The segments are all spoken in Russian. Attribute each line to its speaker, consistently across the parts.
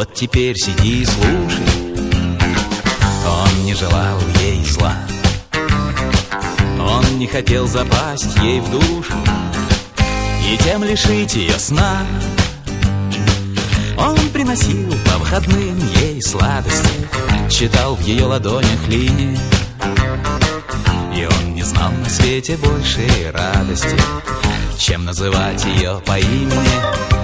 Speaker 1: Вот теперь сиди и слушай. Он не желал ей зла, он не хотел запасть ей в душу и тем лишить ее сна. Он приносил по выходным ей сладости, читал в ее ладонях линии, и он не знал на свете большей радости, чем называть ее по имени.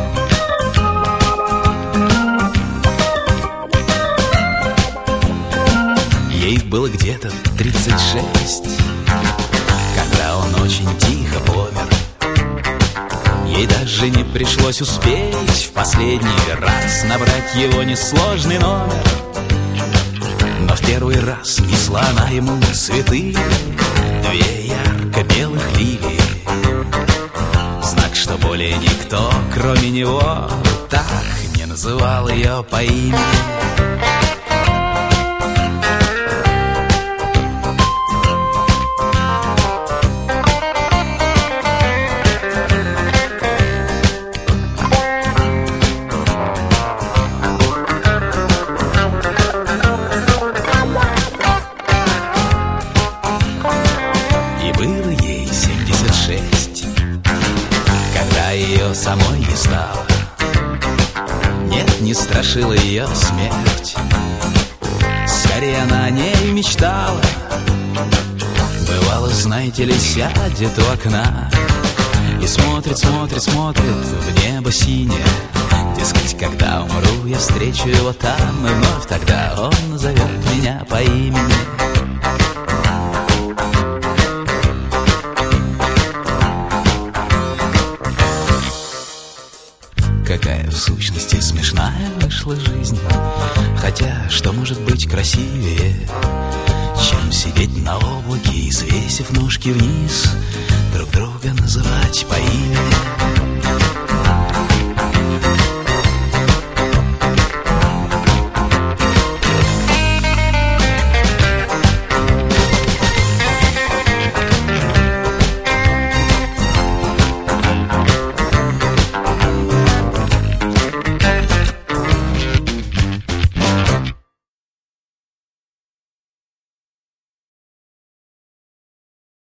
Speaker 1: Ей было где-то 36, когда он очень тихо помер. Ей даже не пришлось успеть в последний раз набрать его несложный номер. Но в первый раз несла она ему цветы, 2 ярко-белых лилии, знак, что более никто, кроме него, так не называл ее по имени. Самой не стало, нет, не страшила ее смерть, скорее она о ней мечтала. Бывало, знаете ли, сядет у окна и смотрит, смотрит, смотрит в небо синее. Дескать, когда умру, я встречу его там, и вновь тогда он назовет меня по имени. Какая в сущности смешная вышла жизнь. Хотя что может быть красивее, чем сидеть на облаке и, свесив ножки вниз, друг друга называть по имени.